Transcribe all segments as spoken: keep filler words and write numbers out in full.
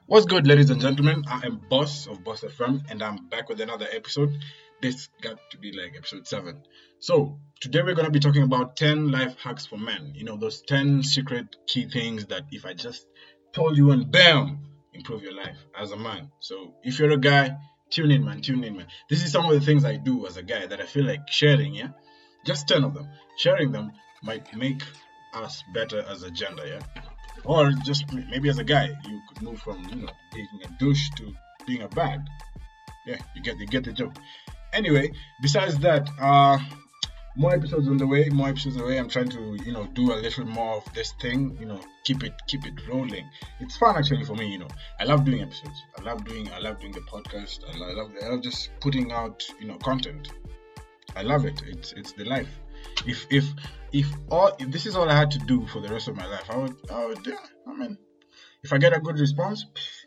What's good, ladies and gentlemen? I am Boss of Boss F M, and I'm back with another episode. This got to be like episode seven. So, today we're going to be talking about ten life hacks for men. You know, those ten secret key things that if I just told you and bam, improve your life as a man. So, if you're a guy, tune in, man, tune in, man. This is some of the things I do as a guy that I feel like sharing, yeah? Just ten of them. Sharing them might make us better as a gender, yeah? Or just maybe as a guy, you could move from you know being a douche to being a bag. Yeah, you get you get the joke. Anyway, besides that, uh, more episodes on the way. More episodes on the way. I'm trying to you know do a little more of this thing. You know, keep it keep it rolling. It's fun actually for me. You know, I love doing episodes. I love doing I love doing the podcast. I love I love just putting out you know content. I love it. It's it's the life. If if if all if this is all I had to do for the rest of my life, I would I would yeah, I mean if I get a good response.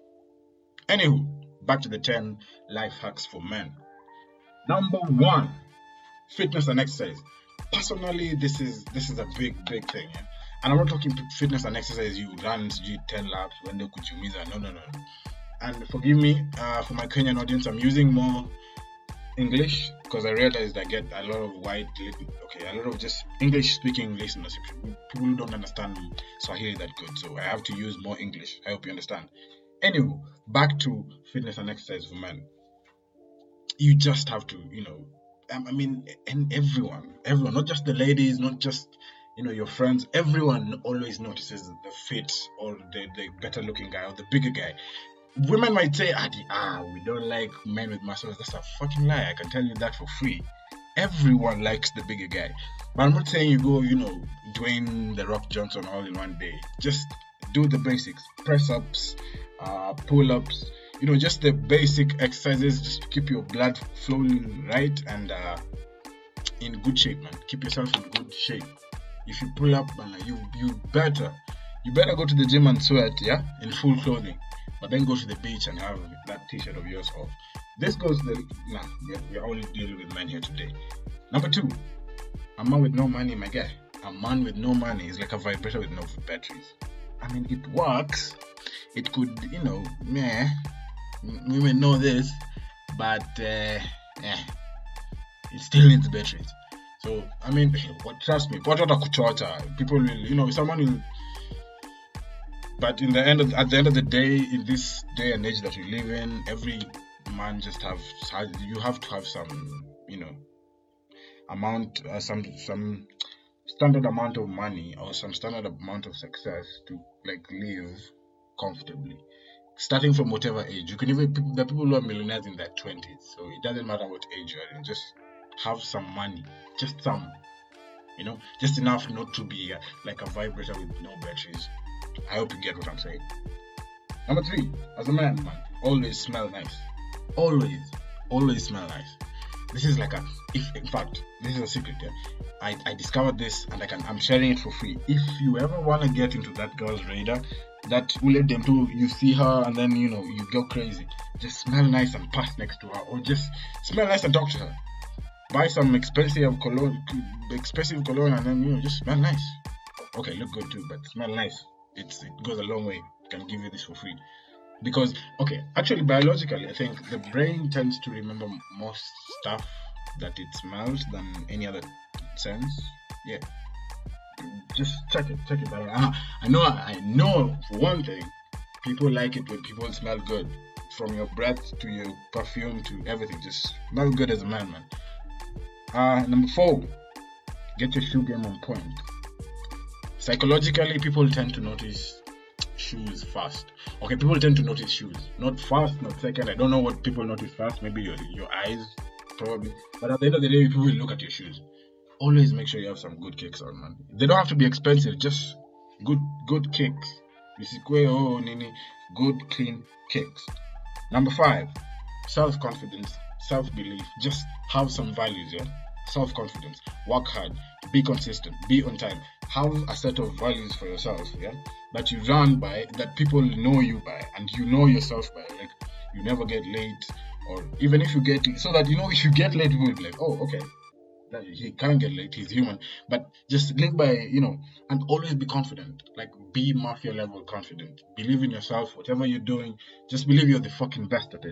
Anywho, back to the ten life hacks for men. Number one, fitness and exercise. Personally, this is this is a big big thing, yeah? And I'm not talking fitness and exercise. You run, you ten laps when they kuchumiza. No no no. no. And forgive me uh, for my Kenyan audience. I'm using more English because I realized I get a lot of white, okay, a lot of just English speaking listeners. People who don't understand Swahili that good, so I have to use more English. I hope you understand. Anyway, back to fitness and exercise for men. You just have to, you know, I mean, and everyone, everyone, not just the ladies, not just you know your friends. Everyone always notices the fit or the, the better looking guy or the bigger guy. Women might say, ah, we don't like men with muscles. That's a fucking lie. I can tell you that for free. Everyone likes the bigger guy. But I'm not saying you go, you know, Dwayne The Rock Johnson all in one day. Just do the basics. Press ups, uh, pull ups, you know, just the basic exercises just to keep your blood flowing right and uh, in good shape, man. Keep yourself in good shape. If you pull up, man, you, you better, you better go to the gym and sweat, yeah, in full clothing. But then go to the beach and have that t-shirt of yours off. This goes the nah, we're, we're only dealing with men here today. Number two, a man with no money, my guy. A man with no money is like a vibrator with no batteries. I mean, it works. It could, you know, meh. Women know this, but uh, eh, it still needs batteries. So I mean, what? Trust me, what kuchota? People will, you know, someone will. But in the end, of, at the end of the day, in this day and age that we live in, every man just have you have to have some, you know, amount, uh, some some standard amount of money or some standard amount of success to like live comfortably. Starting from whatever age, you can even the people who are millionaires in their twenties, so it doesn't matter what age you are in. Just have some money, just some, you know, just enough not to be uh, like a vibrator with no batteries. I hope you get what I'm saying. Number three, as a man, man, always smell nice. Always, always smell nice. This is like a, if in fact, this is a secret. Yeah? I, I discovered this and I can, I'm sharing it for free. If you ever want to get into that girl's radar, that will let them do, you see her and then, you know, you go crazy. Just smell nice and pass next to her, or just smell nice and talk to her. Buy some expensive cologne, expensive cologne and then, you know, just smell nice. Okay, look good too, but smell nice. It's, it goes a long way. I can give you this for free. Because, okay, actually biologically, I think the brain tends to remember more stuff that it smells than any other sense. Yeah. Just check it, check it. But I, I know, I know for one thing, people like it when people smell good. From your breath to your perfume to everything. Just smell good as a man, man. Uh, number four, get your shoe game on point. Psychologically, people tend to notice shoes fast. Okay, people tend to notice shoes. Not fast, not second. I don't know what people notice fast. Maybe your your eyes, probably. But at the end of the day, people will look at your shoes. Always make sure you have some good kicks on, man. They don't have to be expensive. Just good good kicks. Oh, nini, good clean kicks. Number five, self-confidence, self-belief. Just have some values, yeah. Self-confidence. Work hard. Be consistent. Be on time. Have a set of values for yourself, yeah, that you run by, that people know you by, and you know yourself by. Like, you never get late, or even if you get, so that you know if you get late, people will be like, oh, okay, That he can't get late, he's human. But just live by, you know, and always be confident. Like, be mafia level confident. Believe in yourself, whatever you're doing, just believe you're the fucking best at it.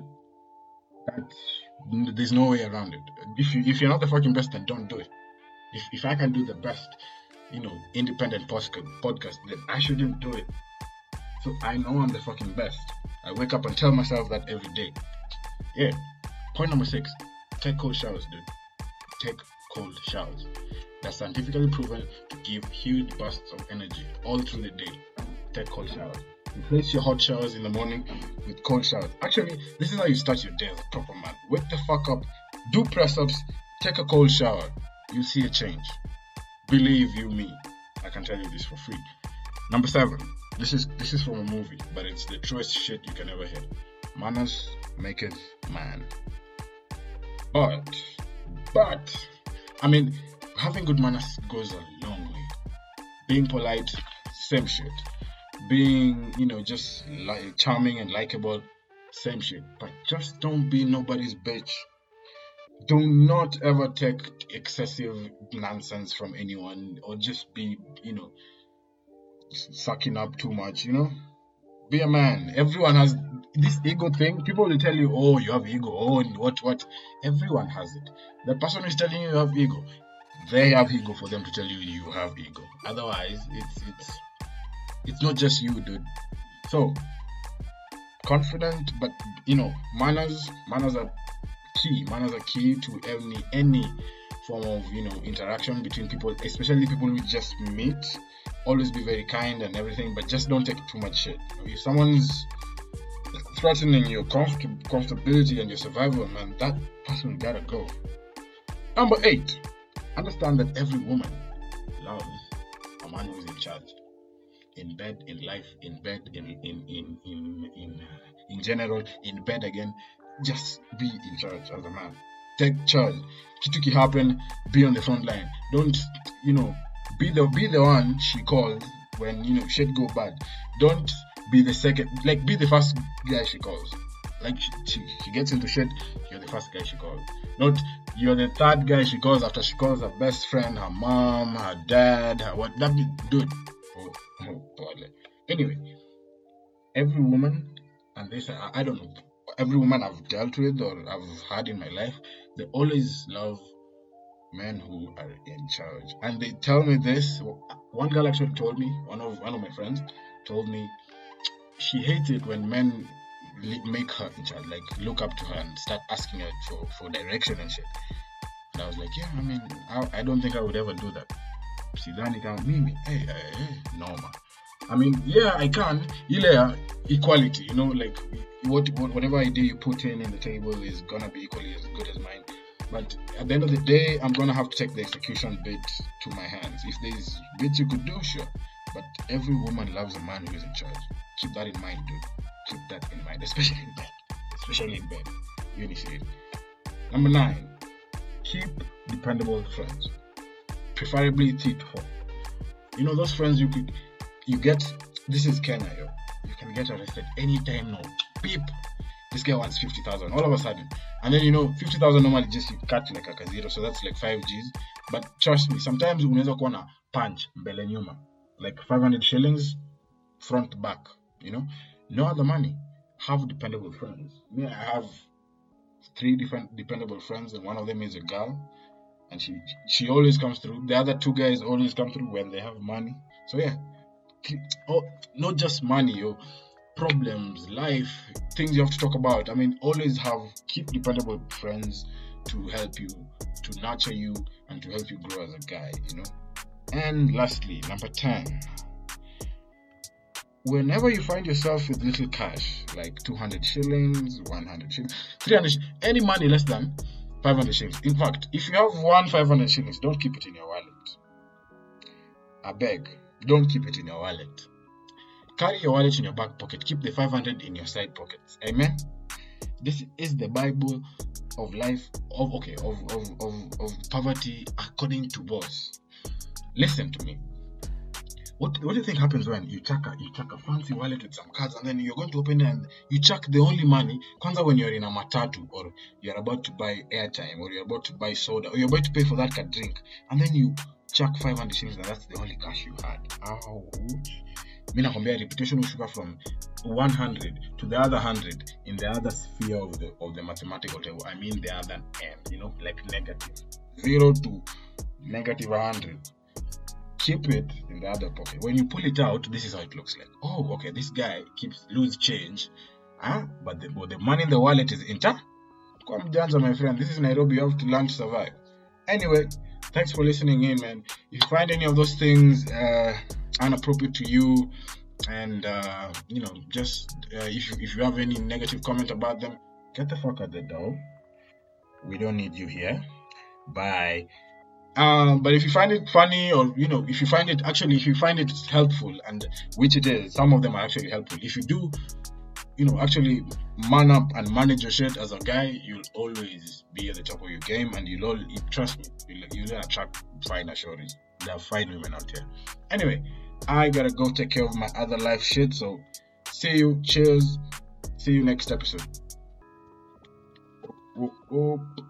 That's, there's no way around it. If, you, if you're not the fucking best, then don't do it. If, if I can do the best, you know, independent podcast, then I shouldn't do it. So I know I'm the fucking best. I wake up and tell myself that every day. Yeah. Point number six, take cold showers, dude. Take cold showers. That's scientifically proven to give huge bursts of energy all through the day. Take cold showers. Replace your hot showers in the morning with cold showers. Actually, this is how you start your day as a proper man. Wake the fuck up, do press ups, take a cold shower. You'll see a change. Believe you me, I can tell you this for free. Number seven. This is this is from a movie, but it's the truest shit you can ever hear. Manners maketh man. But, but, I mean, having good manners goes a long way. Being polite, same shit. Being, you know, just like charming and likable, same shit. But just don't be nobody's bitch. Do not ever take excessive nonsense from anyone, or just be, you know, sucking up too much, you know. Be a man. Everyone has this ego thing. People will tell you, oh, you have ego, oh, and what, what. Everyone has it. The person who's telling you you have ego, they have ego for them to tell you you have ego. Otherwise, it's it's it's not just you, dude. So, confident, but, you know, manners, manners are key. Manners are key to any any form of, you know, interaction between people, especially people who just meet. Always be very kind and everything, but just don't take too much shit. If someone's threatening your comfort- comfortability and your survival, man, that person gotta go. Number eight, understand that every woman loves a man who's in charge. In bed, in life, in bed, in in in in in, in general, in bed again. Just be in charge as a man. Take charge. Kitu happen, be on the front line. Don't, you know, be the be the one she calls when, you know, shit go bad. Don't be the second, like, be the first guy she calls. Like, she, she, she gets into shit, you're the first guy she calls. Not you're the third guy she calls after she calls her best friend, her mom, her dad, her what. That be, dude. Oh, oh, God. Anyway, every woman, and this I, I don't know, every woman I've dealt with or I've had in my life, they always love men who are in charge. And they tell me this. One girl actually told me, one of one of my friends told me, she hates it when men make her in charge, like look up to her and start asking her for, for direction and shit. And I was like, yeah, I mean, I, I don't think I would ever do that. Sidhani kama mimi, hey, hey, hey, no man. I mean, yeah, I can. Ile equality, you know, like what, what whatever idea you put in in the table is gonna be equally as good as mine. But at the end of the day, I'm gonna have to take the execution bit to my hands. If there's bits you could do, sure. But every woman loves a man who is in charge. Keep that in mind, dude. Keep that in mind, especially in bed. Especially in bed. You initiate. Number nine, keep dependable friends. Preferably thick hole. You know those friends you could, you get. This is Kenya, yo. You can get arrested anytime now. Beep. This guy wants fifty thousand all of a sudden. And then, you know, fifty thousand normally just you cut like a zero, so that's like five G's. But trust me, sometimes unaweza kuwa na punch mbele nyuma. Like five hundred shillings, front to back, you know. No other money. Have dependable friends. Me, I have three different dependable friends, and one of them is a girl. And she she always comes through. The other two guys always come through when they have money. So yeah, keep, oh, not just money, yo. Problems, life, things you have to talk about. I mean, always have keep dependable friends to help you, to nurture you, and to help you grow as a guy, you know. And lastly, number ten. Whenever you find yourself with little cash, like two hundred shillings, one hundred shillings, three hundred, any money less than five hundred shillings. In fact, if you have one five hundred shillings, don't keep it in your wallet. I beg, don't keep it in your wallet. Carry your wallet in your back pocket. Keep the five hundred in your side pockets. Amen. This is the Bible of life, of okay, of of of, of poverty according to Boss. Listen to me. What what do you think happens when you chuck a you chuck a fancy wallet with some cards and then you're going to open it and you chuck the only money? Kwanza when you're in a matatu or you're about to buy airtime or you're about to buy soda or you're about to pay for that card drink and then you chuck five hundred shillings and that's the only cash you had. Ouch. Mi nakwambia reputation hushuka from one hundred to the other one hundred in the other sphere of the of the mathematical table. I mean the other end, you know, like negative. Zero to negative one hundred. Keep it in the other pocket. When you pull it out, this is how it looks like. Oh, okay, this guy keeps loose change, huh? But the, but the money in the wallet is intact. Come Janza, my friend. This is Nairobi. You have to learn to survive. Anyway, thanks for listening in, man. If you find any of those things uh, inappropriate to you, and uh, you know, just uh, if you if you have any negative comment about them, get the fuck out the door. We don't need you here. Bye. Um, but if you find it funny, or you know, if you find it actually, if you find it helpful, and which it is, some of them are actually helpful. If you do, you know, actually man up and manage your shit as a guy, you'll always be at the top of your game, and you'll all you, trust me, you'll, you'll attract fine assurances. There are fine women out here. Anyway, I gotta go take care of my other life shit. So, see you. Cheers. See you next episode. Oh, oh.